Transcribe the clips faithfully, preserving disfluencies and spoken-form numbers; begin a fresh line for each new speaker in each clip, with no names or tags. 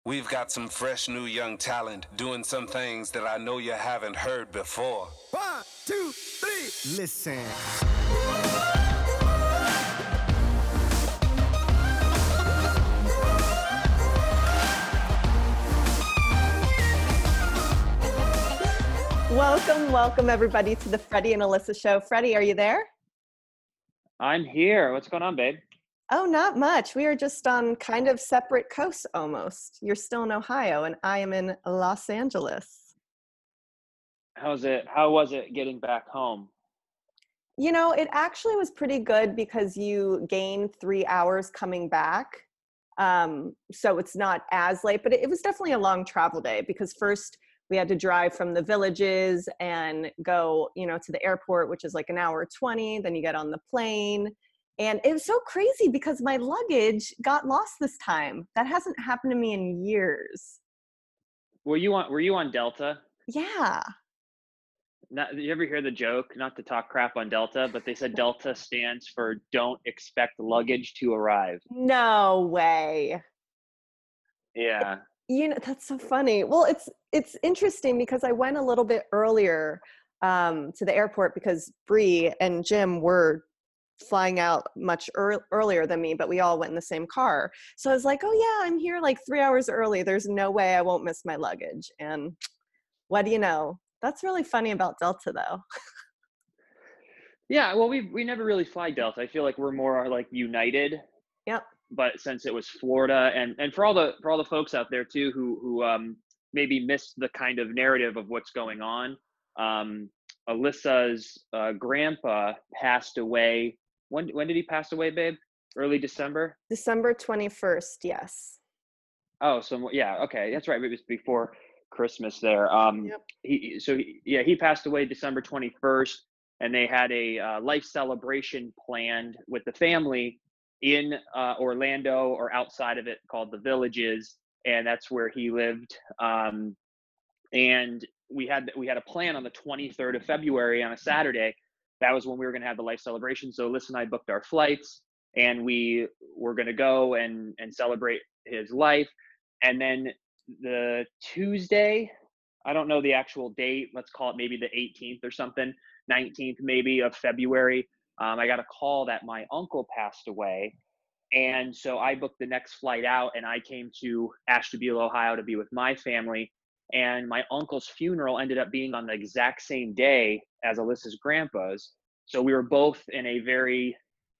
We've got some fresh new young talent doing some things that I know you haven't heard before.
One, two, three, listen.
Welcome, welcome everybody to the Freddie and Alyssa show. Freddie, are you there?
I'm here. What's going on, babe?
Oh, not much. We are just on kind of separate coasts almost. You're still in Ohio and I am in Los Angeles.
How's it? How was it getting back home?
You know, it actually was pretty good because you gain three hours coming back. Um, so it's not as late, but it, it was definitely a long travel day because first we had to drive from the villages and go, you know, to the airport, which is like an hour twenty. Then you get on the plane. And it was so crazy because my luggage got lost this time. That hasn't happened to me in years.
Were you on? Were you on Delta?
Yeah.
Not, did you ever hear the joke? Not to talk crap on Delta, but they said Delta stands for "Don't expect luggage to arrive."
No way.
Yeah.
You know, that's so funny. Well, it's it's interesting because I went a little bit earlier um, to the airport because Bree and Jim were flying out much ear- earlier than me, but we all went in the same car. So I was like, oh yeah, I'm here like three hours early. There's no way I won't miss my luggage. And what do you know? That's really funny about Delta though.
Yeah. Well, we we never really fly Delta. I feel like we're more like United.
Yep.
But since it was Florida, and and for all the for all the folks out there too who who um maybe missed the kind of narrative of what's going on, um, Alyssa's uh, grandpa passed away. When when did he pass away, babe? Early December.
December twenty-first, yes.
Oh, so yeah, okay, that's right. It was before Christmas there. Um,
Yep.
he so he, yeah, he passed away December twenty-first, and they had a uh, life celebration planned with the family in uh, Orlando or outside of it called the Villages, and that's where he lived. Um, and we had we had a plan on the twenty-third of February on a Saturday. That was when we were going to have the life celebration. So Alyssa and I booked our flights, and we were going to go and and celebrate his life. And then the Tuesday, I don't know the actual date. Let's call it maybe the eighteenth or something, nineteenth maybe of February. Um, I got a call that my uncle passed away, and so I booked the next flight out, and I came to Ashtabula, Ohio, to be with my family. And my uncle's funeral ended up being on the exact same day as Alyssa's grandpa's. So we were both in a very,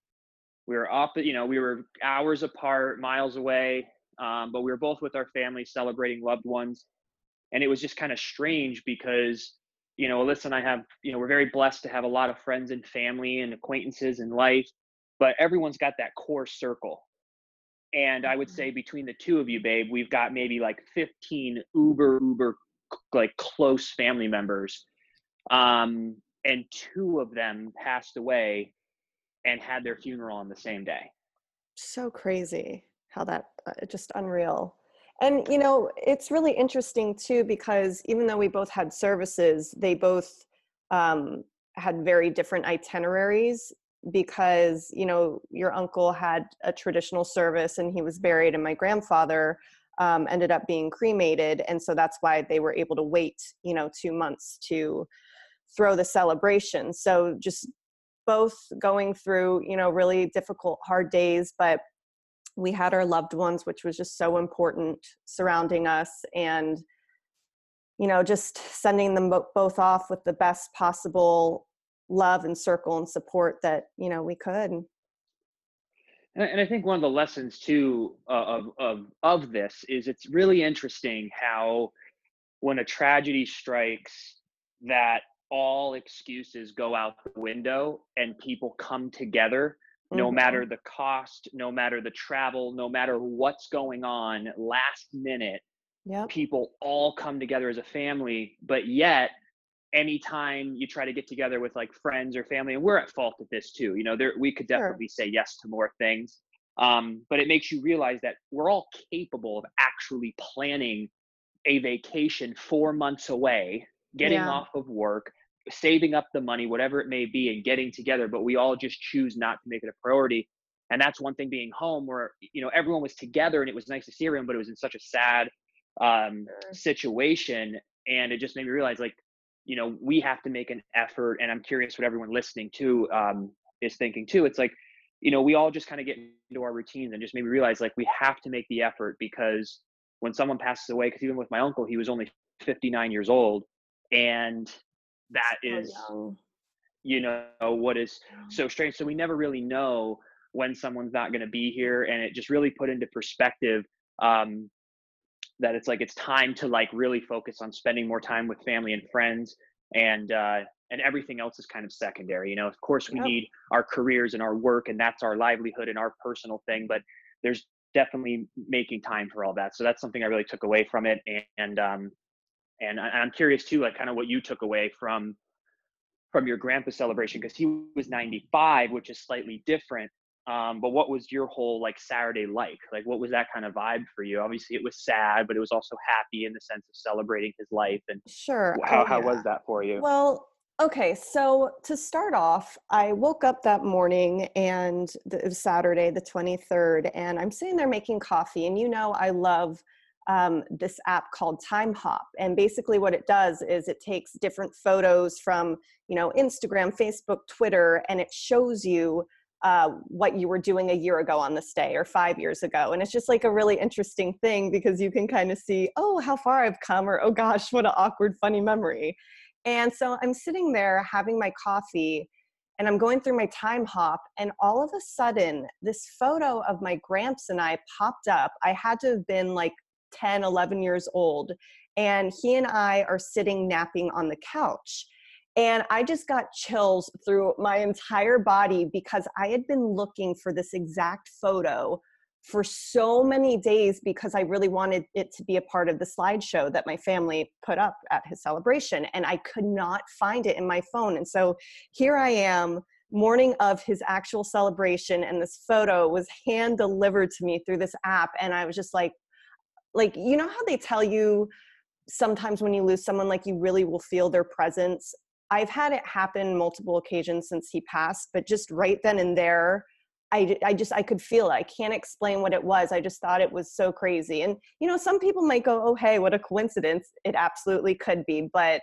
we were up, you know, we were hours apart, miles away, um, but we were both with our family celebrating loved ones. And it was just kind of strange because, you know, Alyssa and I have, you know, we're very blessed to have a lot of friends and family and acquaintances in life, but everyone's got that core circle. And I would say between the two of you, babe, we've got maybe like fifteen uber, uber, like close family members. Um, and two of them passed away and had their funeral on the same day.
So crazy how that uh, just unreal. And you know, it's really interesting too because even though we both had services, they both um, had very different itineraries because you know your uncle had a traditional service and he was buried, and my grandfather um, ended up being cremated, and so that's why they were able to wait you know two months to throw the celebration. So just both going through you know really difficult, hard days, but we had our loved ones, which was just so important, surrounding us, and you know just sending them bo- both off with the best possible love and circle and support that you know we could.
And, and I think one of the lessons too uh, of of of this is it's really interesting how when a tragedy strikes, that all excuses go out the window and people come together, no
Mm-hmm.
matter the cost, no matter the travel, no matter what's going on last minute,
Yep.
people all come together as a family. But yet anytime you try to get together with like friends or family, and we're at fault at this too, you know, there we could
Sure.
definitely say yes to more things. Um, but it makes you realize that we're all capable of actually planning a vacation four months away, getting
Yeah.
off of work, saving up the money, whatever it may be, and getting together. But we all just choose not to make it a priority. And that's one thing being home where, you know, everyone was together and it was nice to see everyone, but it was in such a sad um, situation. And it just made me realize, like, you know, we have to make an effort. And I'm curious what everyone listening to um, is thinking too. It's like, you know, we all just kind of get into our routines, and just made me realize, like, we have to make the effort, because when someone passes away, because even with my uncle, he was only fifty-nine years old. And that
So
is,
young.
you know, what is so strange. So we never really know when someone's not going to be here. And it just really put into perspective um, that it's like, it's time to like really focus on spending more time with family and friends, and, uh, and everything else is kind of secondary. You know, of course we
Yep.
need our careers and our work, and that's our livelihood and our personal thing, but there's definitely making time for all that. So that's something I really took away from it. And, and, um, and I, I'm curious too, like kind of what you took away from, from your grandpa's celebration, because he was ninety-five, which is slightly different. Um, but what was your whole like Saturday like? Like, what was that kind of vibe for you? Obviously, it was sad, but it was also happy in the sense of celebrating his life. And
Sure.
how
Oh,
how
yeah.
was that for you?
Well, okay. So to start off, I woke up that morning, and it was Saturday, the twenty-third, and I'm sitting there making coffee. And you know, I love um, this app called Time Hop. And basically what it does is it takes different photos from, you know, Instagram, Facebook, Twitter, and it shows you uh, what you were doing a year ago on this day or five years ago. And it's just like a really interesting thing, because you can kind of see, oh, how far I've come, or, oh gosh, what an awkward, funny memory. And so I'm sitting there having my coffee, and I'm going through my Time Hop, and all of a sudden this photo of my Gramps and I popped up. I had to have been like ten, eleven years old. And he and I are sitting napping on the couch. And I just got chills through my entire body, because I had been looking for this exact photo for so many days, because I really wanted it to be a part of the slideshow that my family put up at his celebration. And I could not find it in my phone. And so here I am, morning of his actual celebration, and this photo was hand delivered to me through this app. And I was just like, like, you know how they tell you sometimes when you lose someone, like, you really will feel their presence? I've had it happen multiple occasions since he passed, but just right then and there, I, I just, I could feel it. I can't explain what it was. I just thought it was so crazy. And, you know, some people might go, oh, hey, what a coincidence. It absolutely could be. But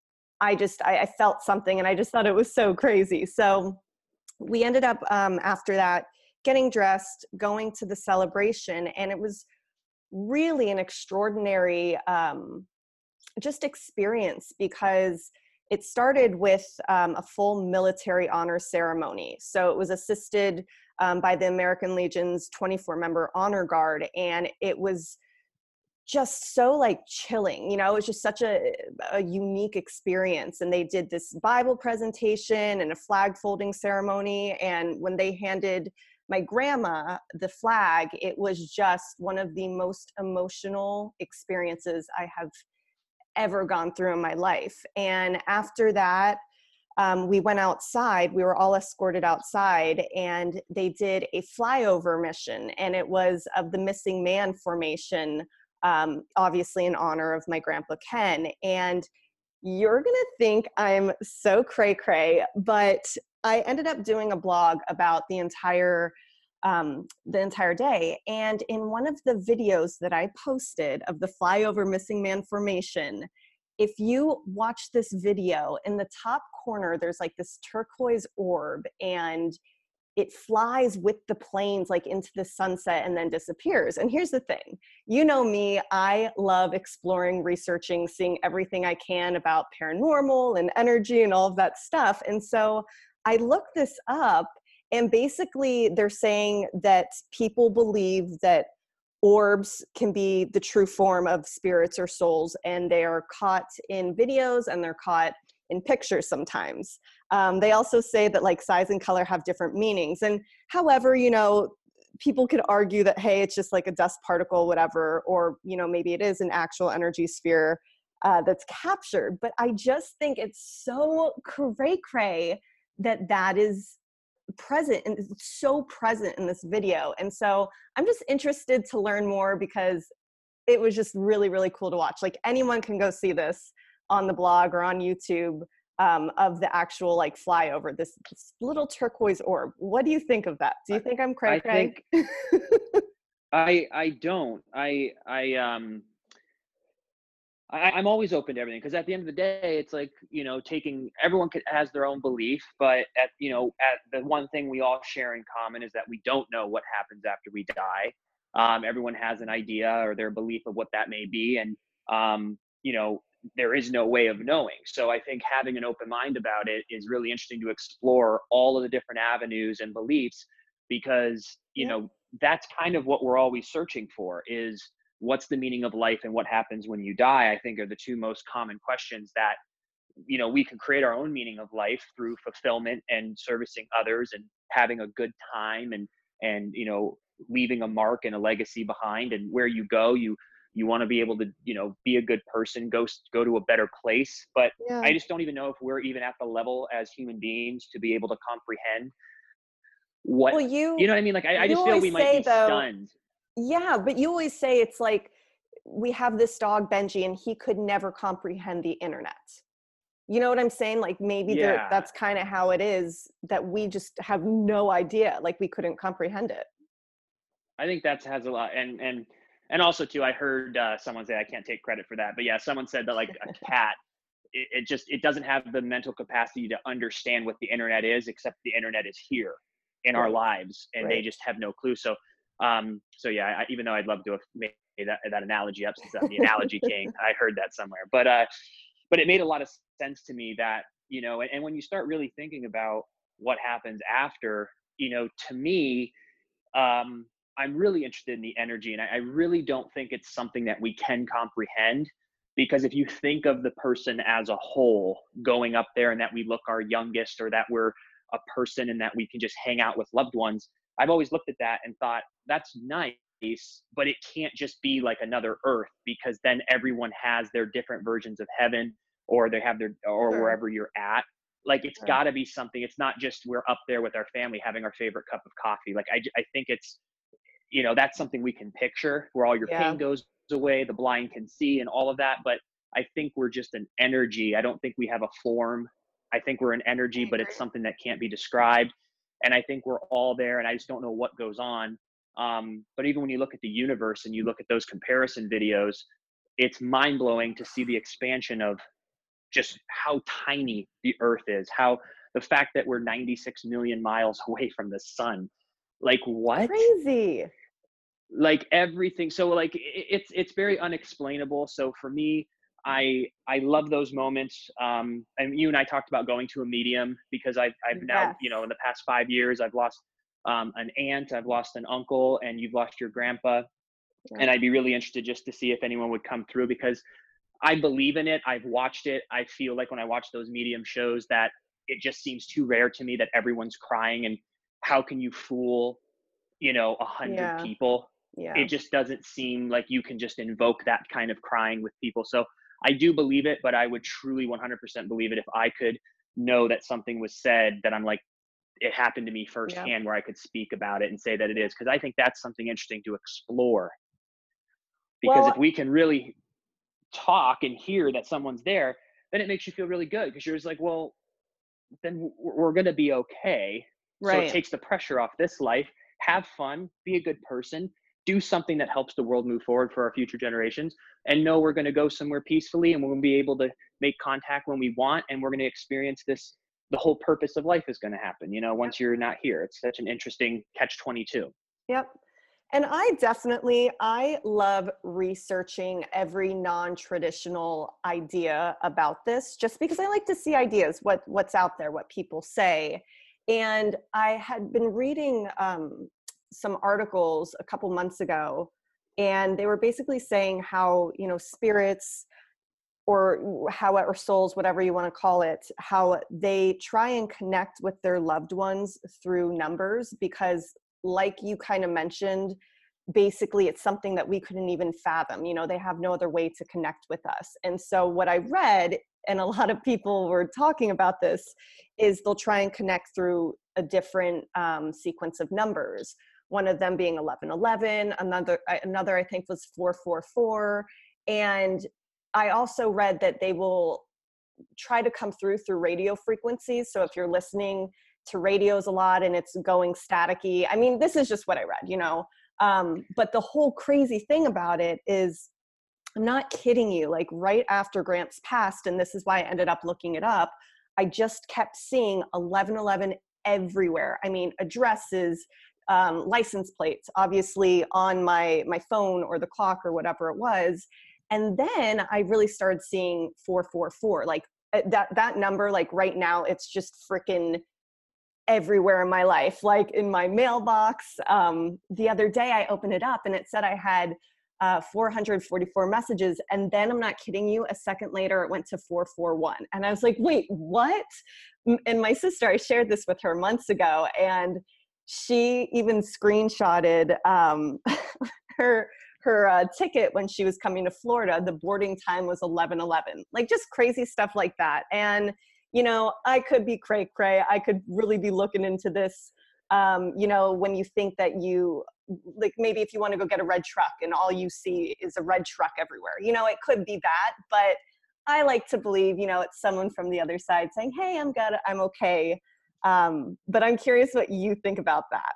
I just, I, I felt something, and I just thought it was so crazy. So we ended up um, after that, getting dressed, going to the celebration. And it was really an extraordinary um, just experience, because it started with um, a full military honor ceremony. So it was assisted um, by the American Legion's twenty-four member honor guard. And it was just so like chilling, you know, it was just such a, a unique experience. And they did this Bible presentation and a flag folding ceremony. And when they handed my grandma the flag, it was just one of the most emotional experiences I have ever gone through in my life. And after that, um, we went outside. We were all escorted outside, and they did a flyover mission, and it was of the Missing Man formation, um, obviously in honor of my grandpa Ken. And you're gonna think I'm so cray cray, but I ended up doing a blog about the entire um, the entire day. And in one of the videos that I posted of the flyover Missing Man formation, if you watch this video, in the top corner, there's like this turquoise orb, and it flies with the planes like into the sunset and then disappears. And here's the thing, you know me, I love exploring, researching, seeing everything I can about paranormal and energy and all of that stuff. And so I looked this up, and basically they're saying that people believe that orbs can be the true form of spirits or souls, and they are caught in videos and they're caught in pictures sometimes. Um, they also say that like size and color have different meanings. And however, you know, people could argue that, hey, it's just like a dust particle, whatever, or, you know, maybe it is an actual energy sphere uh, that's captured. But I just think it's so cray cray that that is present, and it's so present in this video. And so I'm just interested to learn more, because it was just really, really cool to watch. Like, anyone can go see this on the blog or on YouTube. um, of the actual like flyover, this, this little turquoise orb. What do you think of that? Do you think I'm cray
I
cray?
think I I don't. I I um I, I'm always open to everything because at the end of the day, it's like, you know, taking everyone could, has their own belief, but at, you know, at the one thing we all share in common is that we don't know what happens after we die. Um, everyone has an idea or their belief of what that may be. And, um, you know, there is no way of knowing. So I think having an open mind about it is really interesting to explore all of the different avenues and beliefs because, you
Yeah.
know, that's kind of what we're always searching for is, what's the meaning of life and what happens when you die, I think are the two most common questions that, you know, we can create our own meaning of life through fulfillment and servicing others and having a good time and, and, you know, leaving a mark and a legacy behind. And where you go, you, you want to be able to, you know, be a good person, go, go to a better place. But
Yeah.
I just don't even know if we're even at the level as human beings to be able to comprehend what,
Well, you,
you know what I mean? Like, I, I
you
just feel
always
we might
say
be
though,
stunned.
yeah, but you always say it's like, we have this dog Benji and he could never comprehend the internet. You know what I'm saying? Like maybe there,
Yeah.
that's kind of how it is, that we just have no idea, like we couldn't comprehend it.
I think that has a lot, and and and also too, I heard uh, someone say, I can't take credit for that, but yeah, someone said that like a cat, it, it just it doesn't have the mental capacity to understand what the internet is, except the internet is here in our
Right.
lives, and
Right.
they just have no clue. So, um, so yeah, I, even though I'd love to have made that that analogy up since I'm the analogy king, I heard that somewhere, but uh, but it made a lot of sense to me that, you know, and, and when you start really thinking about what happens after, you know, to me, um, I'm really interested in the energy, and I, I really don't think it's something that we can comprehend. Because if you think of the person as a whole going up there, and that we look our youngest, or that we're a person and that we can just hang out with loved ones, I've always looked at that and thought that's nice, but it can't just be like another Earth, because then everyone has their different versions of heaven, or they have their, or
Sure.
wherever you're at. Like it's
Sure.
got to be something. It's not just we're up there with our family having our favorite cup of coffee. Like I, I think it's, you know, that's something we can picture, where all your
Yeah.
pain goes away, the blind can see, and all of that. But I think we're just an energy. I don't think we have a form. I think we're an energy, but it's something that can't be described. And I think we're all there, and I just don't know what goes on. Um, but even when you look at the universe and you look at those comparison videos, it's mind blowing to see the expansion of just how tiny the Earth is, how the fact that we're ninety-six million miles away from the sun. Like what?
Crazy.
Like everything. So like it, it's it's very unexplainable. So for me, I I love those moments. Um, and you and I talked about going to a medium, because I've I've now,
Yes.
you know, in the past five years, I've lost um, an aunt, I've lost an uncle, and you've lost your grandpa.
Yeah.
And I'd be really interested just to see if anyone would come through, because I believe in it. I've watched it. I feel like when I watch those medium shows that it just seems too rare to me that everyone's crying, and how can you fool, you know, a hundred
Yeah.
people?
Yeah.
It just doesn't seem like you can just invoke that kind of crying with people. So I do believe it, but I would truly one hundred percent believe it if I could know that something was said that I'm like, it happened to me firsthand, where I could speak about it and say that it is. Cause I think that's something interesting to explore, because
Well,
if we can really talk and hear that someone's there, then it makes you feel really good, because you're just like, well, then we're, we're going to be okay. So it
right.
takes the pressure off this life. Have fun, be a good person, do something that helps the world move forward for our future generations, and know we're going to go somewhere peacefully, and we're going to be able to make contact when we want, and we're going to experience this. The whole purpose of life is going to happen, you know, once you're not here. It's such an interesting catch twenty-two.
Yep. And I definitely, I love researching every non-traditional idea about this, just because I like to see ideas, what what's out there, what people say. And I had been reading um, some articles a couple months ago, and they were basically saying how, you know, spirits, or how, or souls, whatever you want to call it, how they try and connect with their loved ones through numbers, because like you kind of mentioned, basically it's something that we couldn't even fathom. You know, they have no other way to connect with us. And so what I read, and a lot of people were talking about this, is they'll try and connect through a different um, sequence of numbers. One of them being eleven eleven, another, another I think was four four four. And I also read that they will try to come through through radio frequencies. So if you're listening to radios a lot and it's going staticky, I mean, this is just what I read, you know. Um, but the whole crazy thing about it is, I'm not kidding you, like right after Gramps passed, and this is why I ended up looking it up, I just kept seeing eleven eleven everywhere. I mean, addresses, um, license plates, obviously on my, my phone or the clock or whatever it was. And then I really started seeing four four four, like that, that number, like right now, it's just freaking everywhere in my life, like in my mailbox. Um, the other day I opened it up and it said I had uh, four hundred forty-four messages. And then I'm not kidding you, a second later, it went to four four one. And I was like, wait, what? And my sister, I shared this with her months ago, and she even screenshotted um, her her uh, ticket when she was coming to Florida. The boarding time was eleven eleven, like just crazy stuff like that. And, you know, I could be cray cray. I could really be looking into this. Um, you know, when you think that you, like maybe if you want to go get a red truck and all you see is a red truck everywhere, you know, it could be that. But I like to believe, you know, it's someone from the other side saying, hey, I'm good, I'm okay. Um, but I'm curious what you think about that.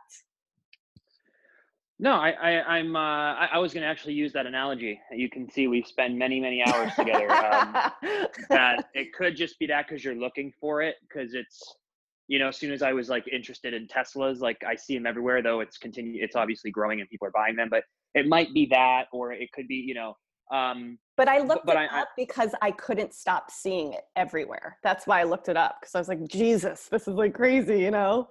No, I, I, I'm. Uh, I, I was going to actually use that analogy. You can see we spend many, many hours together. Um, that it could just be that because you're looking for it. Because it's, you know, as soon as I was like interested in Teslas, like I see them everywhere. Though it's continue, it's obviously growing and people are buying them. But it might be that, or it could be, you know. Um,
but I looked
but
it
I,
up because I couldn't stop seeing it everywhere. That's why I looked it up, because I was like, Jesus, this is like crazy, you know.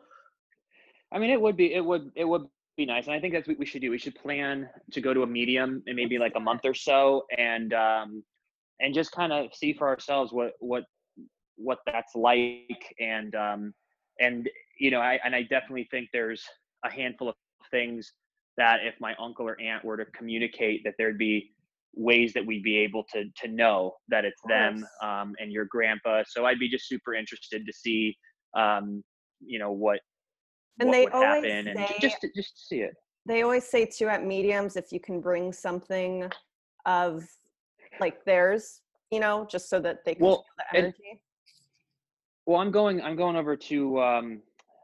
I mean, it would be. It would. It would. be nice, and I think that's what we should do. We should plan to go to a medium in maybe like a month or so, and um, and just kind of see for ourselves what what what that's like, and um, and you know, I and I definitely think there's a handful of things that if my uncle or aunt were to communicate, that there'd be ways that we'd be able to to know that it's them um, and your grandpa. So I'd be just super interested to see, um, you know, what.
And
what
they
would
always
happen and
say,
just to, just to see it.
They always say too at mediums, if you can bring something of like theirs, you know, just so that they can
well,
feel the energy.
And, well, I'm going I'm going over to um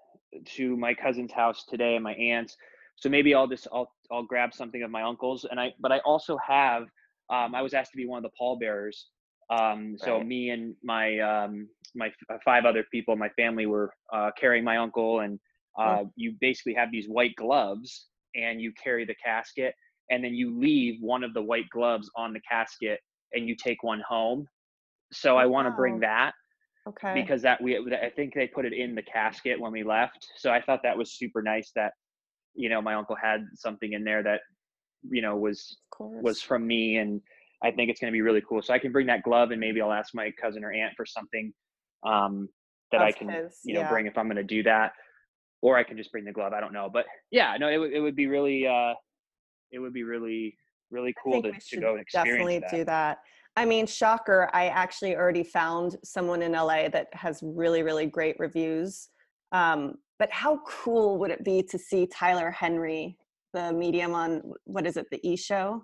to my cousin's house today and my aunt's. So maybe I'll just I'll I'll grab something of my uncle's, and I but I also have um I was asked to be one of the pallbearers. Um so
Right.
me and my um my f- five other people in my family were uh carrying my uncle, and uh, you basically have these white gloves and you carry the casket, and then you leave one of the white gloves on the casket and you take one home. So I
Oh,
want to bring
wow.
that
Okay.
because that we, I think they put it in the casket when we left. So I thought that was super nice that, you know, my uncle had something in there that, you know, was,
Of course.
was from me. And I think it's going to be really cool. So I can bring that glove, and maybe I'll ask my cousin or aunt for something um, that
Of
I can,
his,
you know,
yeah.
bring if I'm going to do that. Or I can just bring the glove. I don't know, but yeah, no, it would it would be really uh, it would be really really
I
cool
think
to,
we
to
should
go and experience
definitely
that.
do that. I mean, shocker, I actually already found someone in L A that has really, really great reviews. Um, but how cool would it be to see Tyler Henry, the medium on, what is it, the E! Show?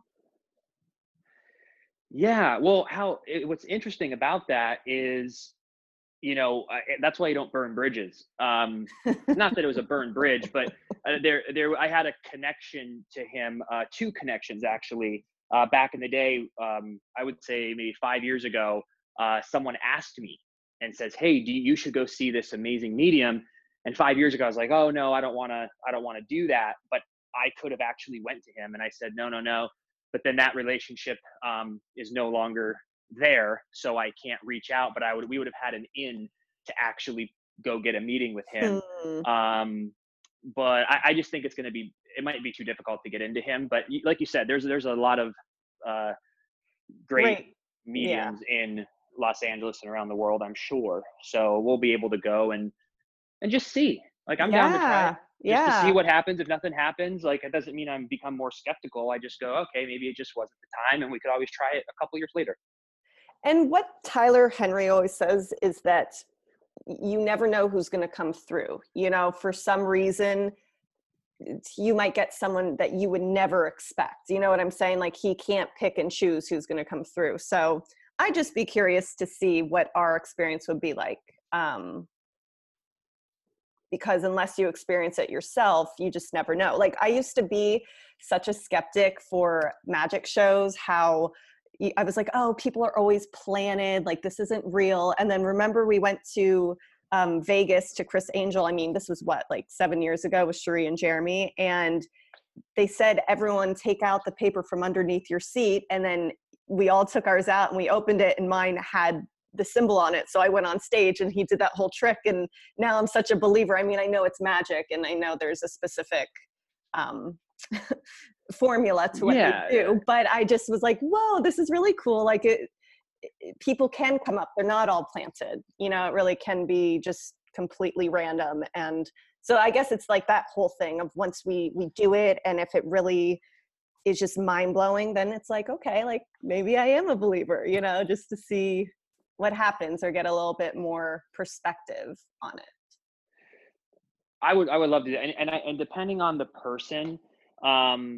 Yeah, well, how it, what's interesting about that is, you know, uh, that's why you don't burn bridges. Um, not that it was a burned bridge, but uh, there, there, I had a connection to him, uh, two connections actually. Uh, back in the day, um, I would say maybe five years ago, uh, someone asked me and says, "Hey, do you, you should go see this amazing medium?" And five years ago, I was like, "Oh no, I don't want to, I don't want to do that." But I could have actually went to him, and I said, "No, no, no." But then that relationship um, is no longer there, so I can't reach out. But I would, we would have had an in to actually go get a meeting with him.
Hmm.
Um, but I, I just think it's going to be, it might be too difficult to get into him. But like you said, there's there's a lot of uh, great
Great. Yeah.
mediums in Los Angeles and around the world, I'm sure. So we'll be able to go and and just see. Like I'm down to try it.
Yeah.
Just to see
Yeah.
what happens. If nothing happens, like it doesn't mean I'm become more skeptical. I just go, okay, maybe it just wasn't the time, and we could always try it a couple years later.
And what Tyler Henry always says is that you never know who's going to come through. You know, for some reason, you might get someone that you would never expect. You know what I'm saying? Like he can't pick and choose who's going to come through. So I'd just be curious to see what our experience would be like. Um, because unless you experience it yourself, you just never know. Like, I used to be such a skeptic for magic shows, how I was like, oh, people are always planted, like this isn't real. And then remember we went to um, Vegas to Chris Angel. I mean, this was what, like seven years ago with Cherie and Jeremy. And they said, everyone take out the paper from underneath your seat. And then we all took ours out and we opened it, and mine had the symbol on it. So I went on stage and he did that whole trick. And now I'm such a believer. I mean, I know it's magic and I know there's a specific um, formula to what
Yeah.
they do, but I just was like, whoa, this is really cool. Like it, it, people can come up. They're not all planted, you know, it really can be just completely random. And so I guess it's like that whole thing of once we, we do it, and if it really is just mind blowing, then it's like, okay, like maybe I am a believer, you know, just to see what happens or get a little bit more perspective on it.
I would, I would love to do that. And, and I, and depending on the person, um,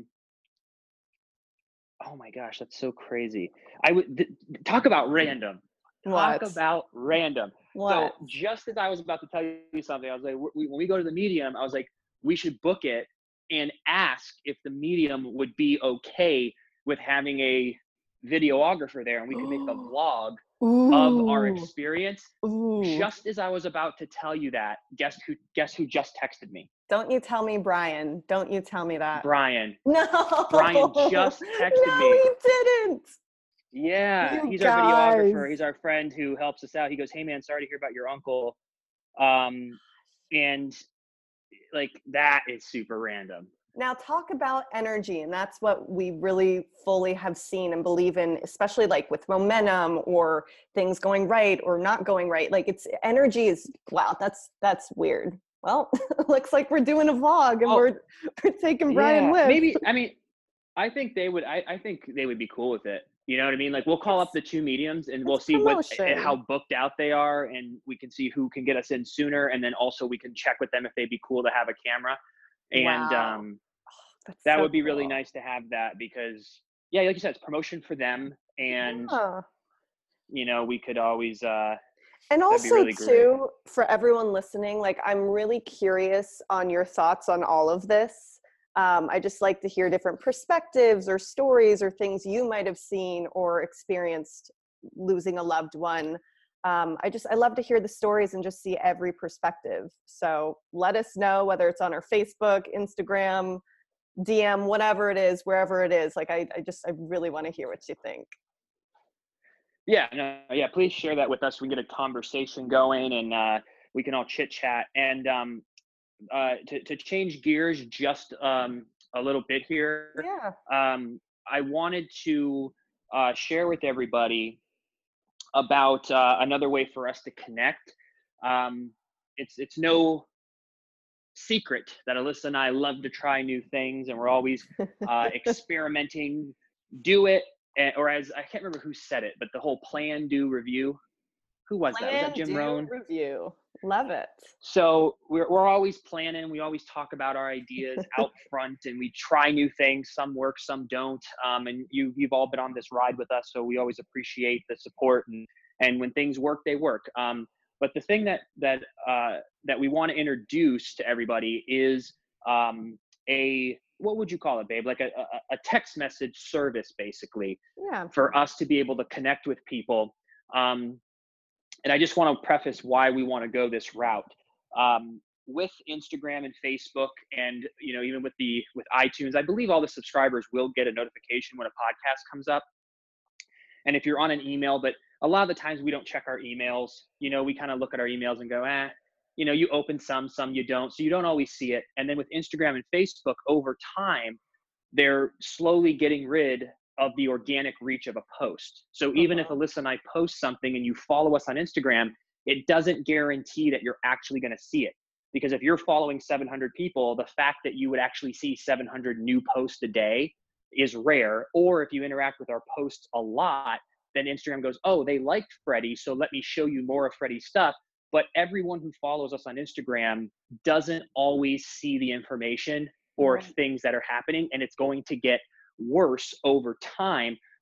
oh my gosh, that's so crazy. I would th- talk about random. Talk
What?
about random.
What?
So just as I was about to tell you something, I was like, we, when we go to the medium, I was like, we should book it and ask if the medium would be okay with having a videographer there, and we could make a vlog
Ooh.
of our experience.
Ooh.
Just as I was about to tell you that, guess who? Guess who just texted me?
Don't you tell me Brian. Don't you tell me that.
Brian.
No.
Brian just texted
no,
me.
No, he didn't.
Yeah,
You
he's
guys.
our videographer. He's our friend who helps us out. He goes, "Hey man, sorry to hear about your uncle," um, and like that is super random.
Now talk about energy, and that's what we really fully have seen and believe in, especially like with momentum or things going right or not going right. Like it's energy is, wow, that's, that's weird. Well, looks like we're doing a vlog and
Oh,
we're, we're taking Brian
yeah,
with.
maybe, I mean, I think they would, I, I think they would be cool with it. You know what I mean? Like we'll call
It's,
up the two mediums and we'll
it's
see what,
promotion.
how booked out they are, and we can see who can get us in sooner. And then also we can check with them if they'd be cool to have a camera. And,
Wow.
um,
That's
that
so
would be really
cool.
nice to have that, because yeah, like you said, it's promotion for them. And,
Yeah.
you know, we could always, uh,
And
that'd be
also
really great.
too, for everyone listening, like I'm really curious on your thoughts on all of this. Um, I just like to hear different perspectives or stories or things you might have seen or experienced losing a loved one. Um, I just, I love to hear the stories and just see every perspective. So let us know whether it's on our Facebook, Instagram, D M, whatever it is, wherever it is. Like I, I just, I really want to hear what you think.
Yeah, no, yeah, please share that with us. We can get a conversation going, and uh, we can all chit chat. And um, uh, to, to change gears just um, a little bit here,
Yeah.
um, I wanted to uh, share with everybody about uh, another way for us to connect. Um, it's it's no secret that Alyssa and I love to try new things, and we're always uh, experimenting. Do it, and, or as I can't remember who said it, but the whole plan, do, review. Who was that? Was that
Plan,
Jim
do,
Rohn?
review. Love it.
So we're we're always planning. We always talk about our ideas out front, and we try new things. Some work, some don't. Um, and you you've all been on this ride with us, so we always appreciate the support. And and when things work, they work. Um, but the thing that that uh, that we want to introduce to everybody is um, a what would you call it, babe? Like a, a a text message service, basically,
Yeah.
for us to be able to connect with people. Um, and I just want to preface why we want to go this route. Um, with Instagram and Facebook, and you know, even with the with iTunes, I believe all the subscribers will get a notification when a podcast comes up. And if you're on an email, but a lot of the times we don't check our emails. You know, we kind of look at our emails and go, eh, you know, you open some, some you don't. So you don't always see it. And then with Instagram and Facebook, over time, they're slowly getting rid of the organic reach of a post. So even if Alyssa and I post something and you follow us on Instagram, it doesn't guarantee that you're actually going to see it. Because if you're following seven hundred people, the fact that you would actually see seven hundred new posts a day is rare. Or if you interact with our posts a lot, then Instagram goes, oh, they liked Freddie, so let me show you more of Freddie's stuff. But everyone who follows us on Instagram doesn't always see the information or
Right.
things that are happening, and it's going to get worse over time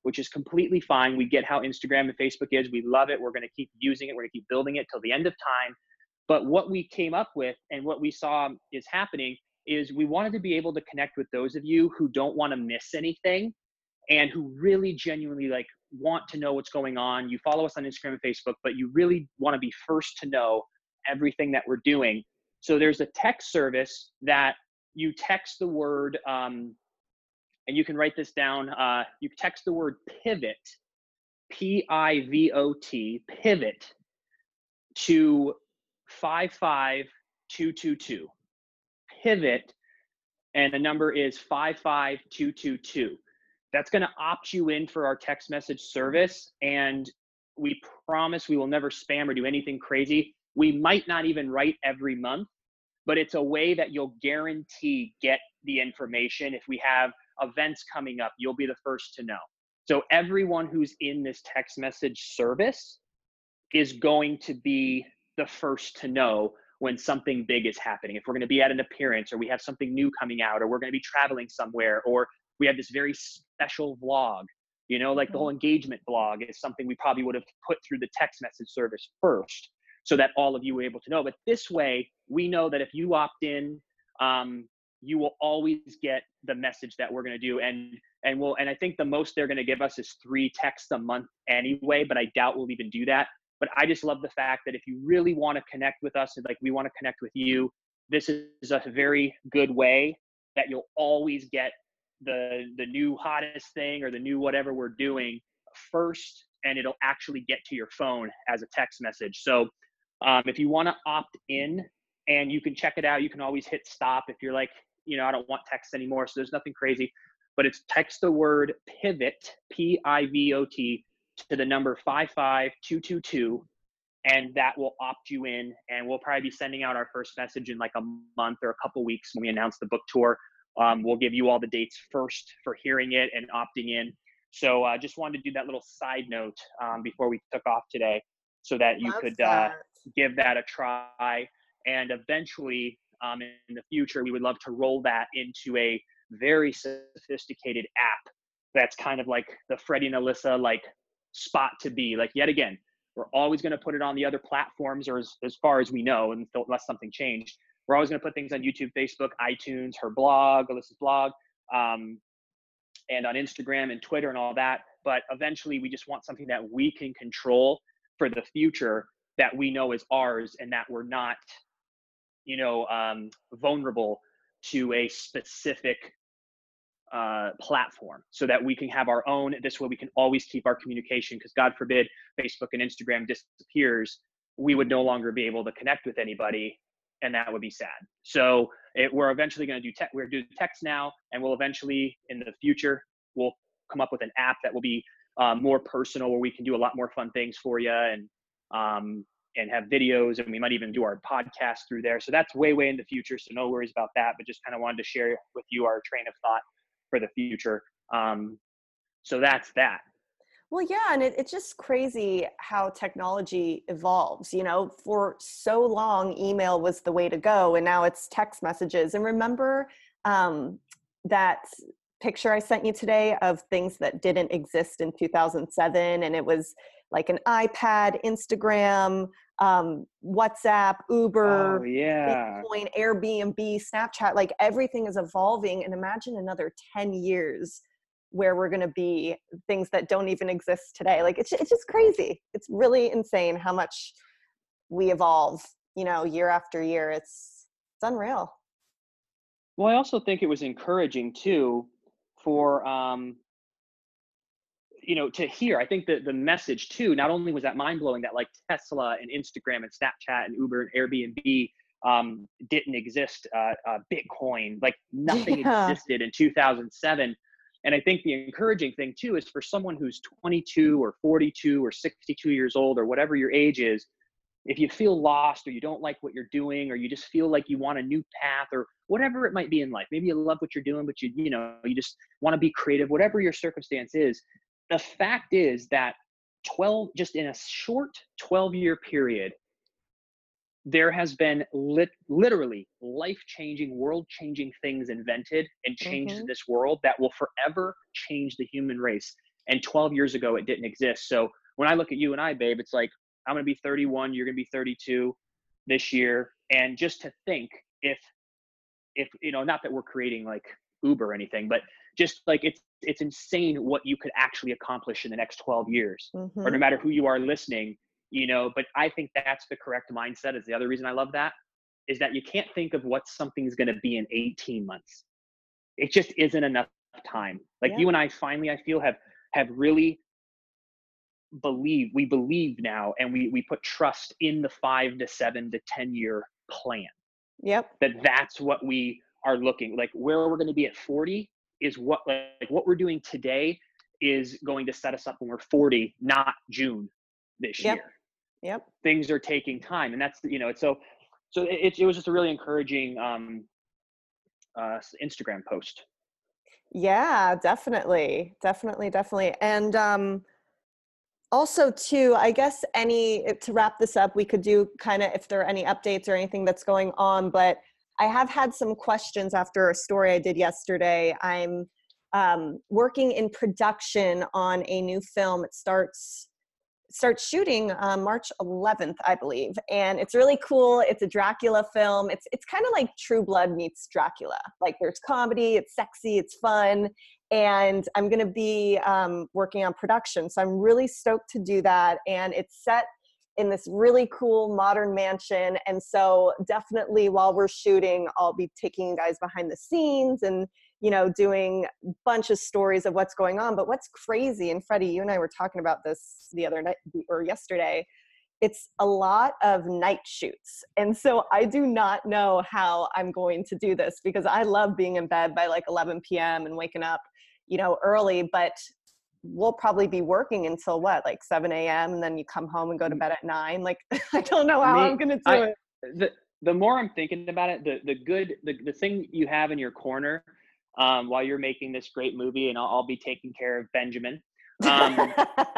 which is completely fine. We get how Instagram and Facebook is. We love it. We're going to keep using it. We're going to keep building it till the end of time. But what we came up with and what we saw is happening is we wanted to be able to connect with those of you who don't want to miss anything and who really genuinely like want to know what's going on. You follow us on Instagram and Facebook, but you really want to be first to know everything that we're doing. So there's a text service that you text the word, um, and you can write this down. Uh, you text the word pivot, P I V O T, pivot, to five five two two two. Pivot, and the number is five five two two two. That's going to opt you in for our text message service, and we promise we will never spam or do anything crazy. We might not even write every month, but it's a way that you'll guarantee get the information. If we have events coming up, you'll be the first to know. So everyone who's in this text message service is going to be the first to know when something big is happening. If we're going to be at an appearance, or we have something new coming out, or we're going to be traveling somewhere, or we have this very special vlog, you know, like the whole engagement vlog is something we probably would have put through the text message service first, so that all of you were able to know. But this way, we know that if you opt in, um, you will always get the message that we're going to do. And, and we'll, and I think the most they're going to give us is three texts a month anyway, but I doubt we'll even do that. But I just love the fact that if you really want to connect with us, and like we want to connect with you, this is a very good way that you'll always get the the new hottest thing or the new whatever we're doing first, and it'll actually get to your phone as a text message. So um, if you want to opt in, and you can check it out, you can always hit stop if you're like, you know, I don't want text anymore. So there's nothing crazy, but it's text the word pivot, P I V O T, to the number five five two two two, and that will opt you in. And we'll probably be sending out our first message in like a month or a couple weeks when we announce the book tour. Um, we'll give you all the dates first for hearing it and opting in. So I uh, just wanted to do that little side note um, before we took off today, so that you
Love
could
that.
Uh, give that a try. And eventually um, in the future, we would love to roll that into a very sophisticated app that's kind of like the Freddie and Alyssa like spot to be. Like, yet again, we're always going to put it on the other platforms, or as, as far as we know, unless something changed. We're always going to put things on YouTube, Facebook, iTunes, her blog, Alyssa's blog, um, and on Instagram and Twitter and all that. But eventually, we just want something that we can control for the future, that we know is ours, and that we're not, you know, um, vulnerable to a specific uh, platform, so that we can have our own. This way we can always keep our communication, because God forbid Facebook and Instagram disappears, we would no longer be able to connect with anybody, and that would be sad. So it, we're eventually going to do tech. We're doing text now, and we'll eventually in the future, we'll come up with an app that will be uh, more personal, where we can do a lot more fun things for you, and um, and have videos, and we might even do our podcast through there. So that's way, way in the future. So no worries about that, but just kind of wanted to share with you our train of thought for the future. Um, so that's that.
Well, yeah, and it, it's just crazy how technology evolves. You know, for so long, email was the way to go, and now it's text messages. And remember um, that picture I sent you today of things that didn't exist in two thousand seven, and it was like an iPad, Instagram, um, WhatsApp, Uber,
Oh, yeah.
Bitcoin, Airbnb, Snapchat. Like, everything is evolving. And imagine another ten years where we're going to be things that don't even exist today. Like, it's, it's just crazy. It's really insane how much we evolve, you know, year after year. It's, it's unreal.
Well, I also think it was encouraging too for, um, you know, to hear. I think that the message too, not only was that mind blowing that like Tesla and Instagram and Snapchat and Uber and Airbnb um, didn't exist, uh, uh, Bitcoin, like nothing
Yeah.
existed in two thousand seven. And I think the encouraging thing too is for someone who's twenty-two or forty-two or sixty-two years old, or whatever your age is, if you feel lost, or you don't like what you're doing, or you just feel like you want a new path, or whatever it might be in life, maybe you love what you're doing, but you, you know, you just want to be creative, whatever your circumstance is. The fact is that twelve, just in a short twelve year period, there has been lit, literally life-changing, world-changing things invented and changed
Mhm.
in this world that will forever change the human race. And twelve years ago, it didn't exist. So when I look at you and I, babe, it's like, I'm going to be thirty-one, you're going to be thirty-two this year. And just to think if, if, you know, not that we're creating like Uber or anything, but just like it's, it's insane what you could actually accomplish in the next twelve years,
Mm-hmm.
or no matter who you are listening, you know, but I think that's the correct mindset. Is the other reason I love that, is that you can't think of what something's going to be in eighteen months. It just isn't enough time. Like
Yeah.
you and I finally, I feel have, have really believe, we believe now, and we, we put trust in the five to seven to ten year plan.
Yep.
That that's what we are looking like, where we're going to be at forty is what, like what we're doing today is going to set us up when we're forty, not June this
Yep.
year.
Yep.
Things are taking time. And that's, you know, it's so, so it, it was just a really encouraging um, uh, Instagram post.
Yeah, definitely. Definitely. Definitely. And, um, also too, I guess any, to wrap this up, we could do kind of, if there are any updates or anything that's going on, but I have had some questions after a story I did yesterday. I'm um, working in production on a new film. It starts, starts shooting uh, March eleventh, I believe. And it's really cool. It's a Dracula film. It's, it's kind of like True Blood meets Dracula. Like there's comedy, it's sexy, it's fun. And I'm going to be um, working on production. So I'm really stoked to do that. And it's set in this really cool modern mansion. And so definitely while we're shooting, I'll be taking you guys behind the scenes and, you know, doing a bunch of stories of what's going on. But what's crazy, and Freddie, you and I were talking about this the other night or yesterday, it's a lot of night shoots. And so I do not know how I'm going to do this, because I love being in bed by like eleven p.m. and waking up, you know, early, but we'll probably be working until what, like seven a.m. and then you come home and go to bed at nine. Like, I don't know how
Me-
I'm going to do
I-
it.
The, the more I'm thinking about it, the, the good, the, the thing you have in your corner um, while you're making this great movie, and I'll, I'll be taking care of Benjamin. Um,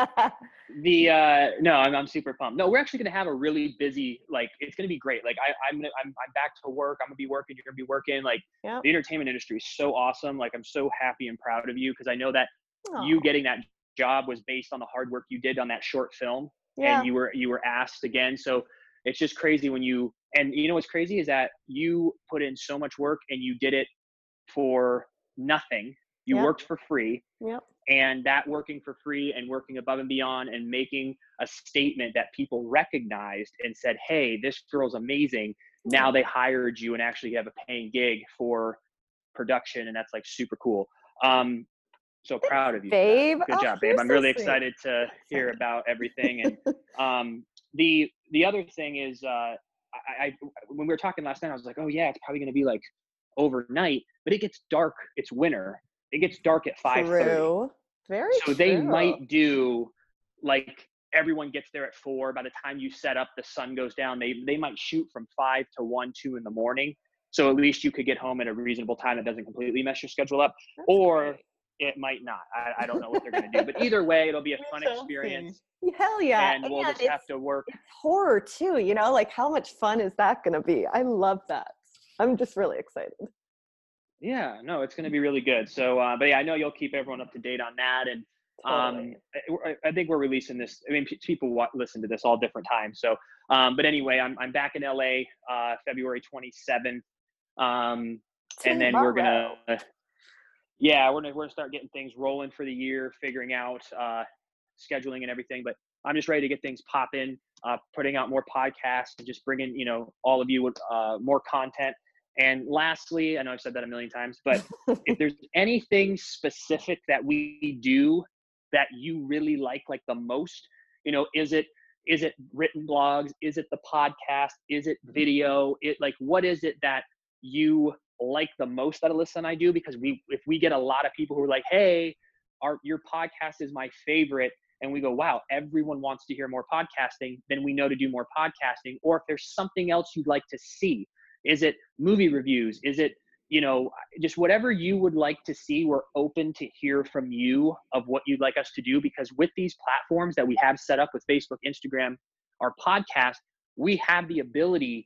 the uh no I'm, I'm super pumped. No, we're actually gonna have a really busy, like it's gonna be great. Like I I'm gonna, I'm, I'm back to work. I'm gonna be working, you're gonna be working. Like
Yep.
the entertainment industry is so awesome. Like I'm so happy and proud of you, because I know that
Aw.
you getting that job was based on the hard work you did on that short film.
Yeah.
And you were you were asked again. So it's just crazy when you, and you know what's crazy is that you put in so much work and you did it for nothing. You
Yep.
worked for free.
Yep.
And that working for free and working above and beyond and making a statement that people recognized and said, hey, this girl's amazing. Now they hired you and actually have a paying gig for production. And that's like super cool. Um, so proud of you.
Babe.
Good
Oh,
job, babe.
you're
I'm
so
really
sweet.
excited to hear about everything. And um, the the other thing is, uh, I, I when we were talking last night, I was like, oh yeah, it's probably going to be like overnight, but it gets dark. It's winter. It gets dark at five thirty.
True. Very
So they
true.
might do like everyone gets there at four. By the time you set up, the sun goes down. They they might shoot from five to one, two in the morning. So at least you could get home at a reasonable time that doesn't completely mess your schedule up.
That's
Or
great.
it might not. I, I don't know what they're going to do. But either way, it'll be a fun
We shall
experience.
see. Hell yeah.
And we'll just
it's,
have to work.
it's horror too, you know, like how much fun is that going to be? I love that. I'm just really excited.
Yeah, no, it's going to be really good. So, uh, but yeah, I know you'll keep everyone up to date on that. And um,
Totally.
I, I think we're releasing this. I mean, p- people wa- listen to this all different times. So, um, but anyway, I'm I'm back in L A uh, February twenty-seventh, um, and then we're gonna, yeah, we're gonna we're gonna start getting things rolling for the year, figuring out uh, scheduling and everything. But I'm just ready to get things popping, uh, putting out more podcasts, and just bringing you know all of you with uh, more content. And lastly, I know I've said that a million times, but if there's anything specific that we do that you really like, like the most, you know, is it, is it written blogs? Is it the podcast? Is it video? It like, what is it that you like the most that Alyssa and I do? Because we, if we get a lot of people who are like, hey, our, your podcast is my favorite. And we go, wow, everyone wants to hear more podcasting. Then we know to do more podcasting. Or if there's something else you'd like to see, is it movie reviews? Is it, you know, just whatever you would like to see, we're open to hear from you of what you'd like us to do. Because with these platforms that we have set up with Facebook, Instagram, our podcast, we have the ability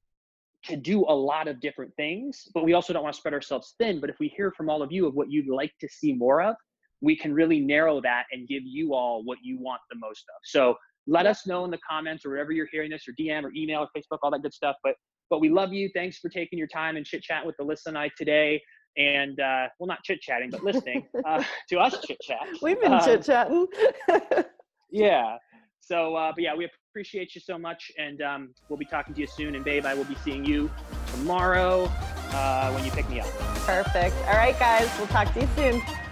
to do a lot of different things, but we also don't want to spread ourselves thin. But if we hear from all of you of what you'd like to see more of, we can really narrow that and give you all what you want the most of. So let us know in the comments or wherever you're hearing this, or D M or email or Facebook, all that good stuff. But but we love you. Thanks for taking your time and chit chat with Alyssa and I today. And uh, well, not chit chatting, but listening uh, to us chit chat.
We've been
um,
chit chatting.
Yeah. So, uh, but yeah, we appreciate you so much, and um, we'll be talking to you soon. And babe, I will be seeing you tomorrow uh, when you pick me up.
Perfect. All right, guys, we'll talk to you soon.